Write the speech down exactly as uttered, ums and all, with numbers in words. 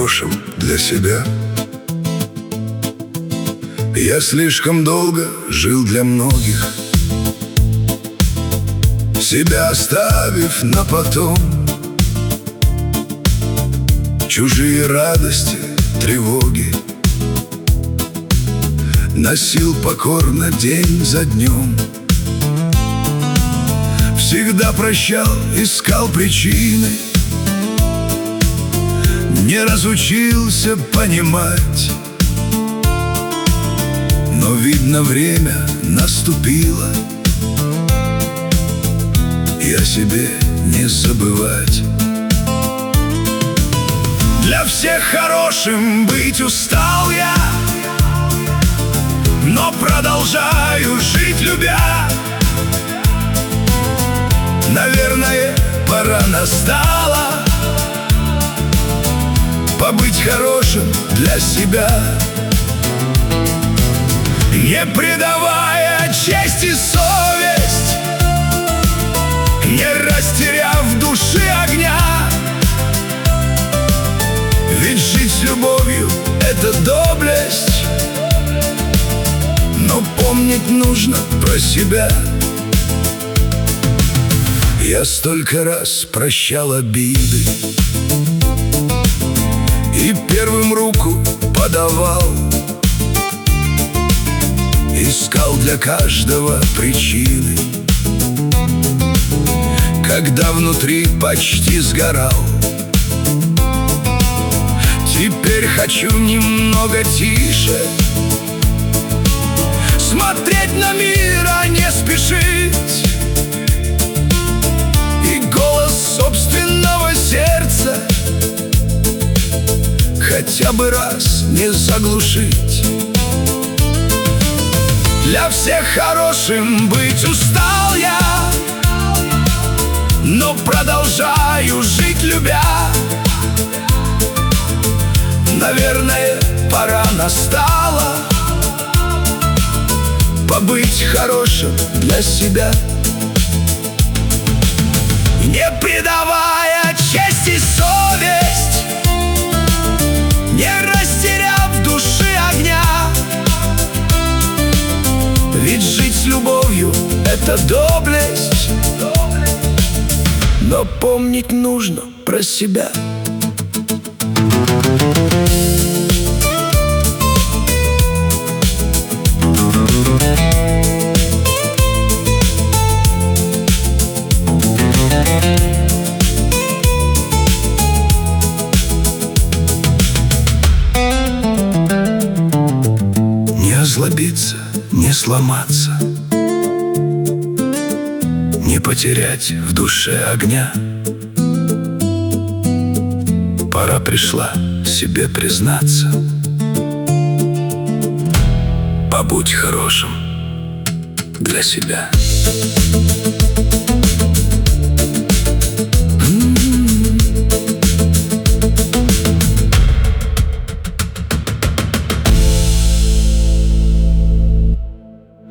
хорошим для себя. Я слишком долго жил для многих, себя оставив на потом. Чужие радости, тревоги носил покорно день за днем. Всегда прощал, искал причины, не разучился понимать. Но, видно, время наступило, и о себе не забывать. Для всех хорошим быть устал я, но продолжаю жить, любя. Наверное, пора настала побыть хорошим для себя, не предавая честь и совесть, не растеряв души огня. Ведь жить с любовью — это доблесть, но помнить нужно про себя. Я столько раз прощал обиды и первым руку подавал, искал для каждого причины, когда внутри почти сгорал. Теперь хочу немного тише смотреть на мир, а не спешить, и голос собственного сердца хотя бы раз не заглушить. Для всех хорошим быть устал я, но продолжаю жить, любя. Наверное, пора настала побыть хорошим для себя, не предавая честь и совесть, не растеряв души огня. Ведь жить с любовью — это доблесть, но помнить нужно про себя. Не озлобиться, не сломаться, не потерять в душе огня. Пора пришла себе признаться: побудь хорошим для себя.